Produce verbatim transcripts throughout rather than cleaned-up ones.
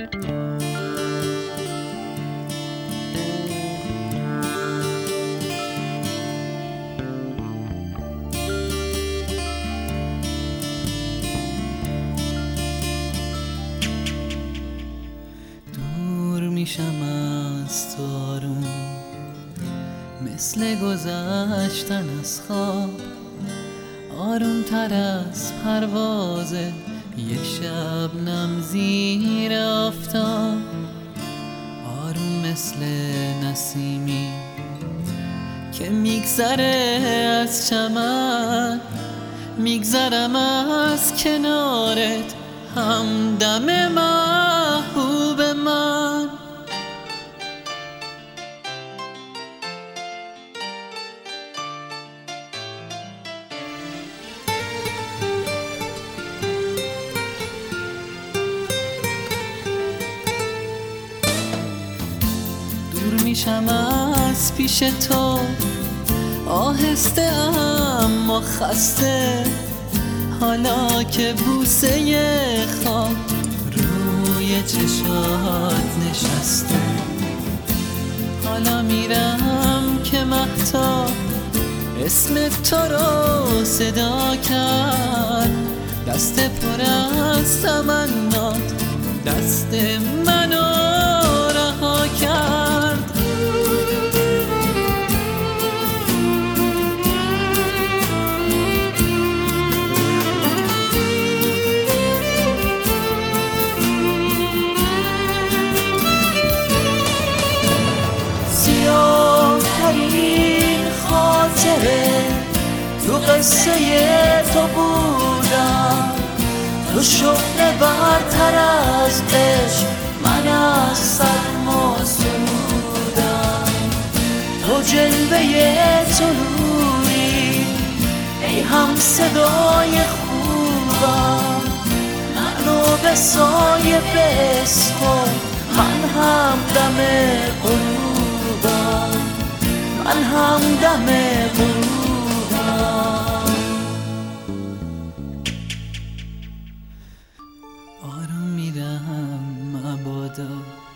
میشم از تو آروم، مثل گذشتن از خواب، آروم تر از پرواز یک شبنم زیر آفتاب، آروم مثل نسیمی که میگذره از چمن، میگذرم از کنارت همدم محبوب من. دور میشم از پیش تو آهسته اما خسته، حالا که بوسه خواب روی چشات نشسته، حالا میرم که مهتاب اسم تو رو صدا کرد، دست پر از تمنات دست منو رها کرد. تو قصه تو بودم، تو شغل برتر از عشق من از سرما سرودم، تو جلوه طلوعی ای هم صدای خوبم، منو به سایه بسپار من هم دم غروبم، من هم دم غروبم. آروم میرم مبادا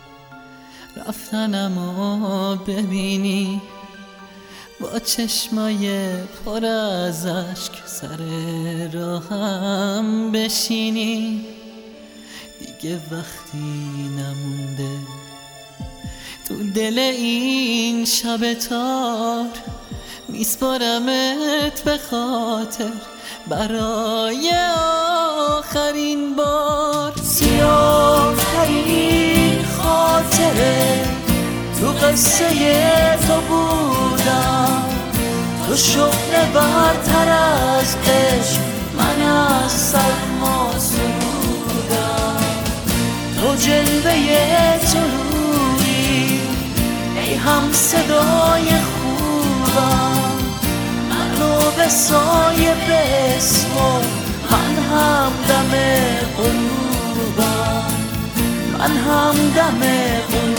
رفتنمو ببینی، با چشمای پر از اشک سر راهم بشینی، دیگه وقتی نمونده تو دل این شب تار، میسپارمت به خاطر برای آخرین بار. سیاه ترین خاطره تو قصه تو بودم، تو شغل برتر از عشق من از سرما سرودم، تو جلوه طلوعی ای هم صدای خوبم، منو به سایه بسپار من هم دم غروبم، من هم دم غروبم.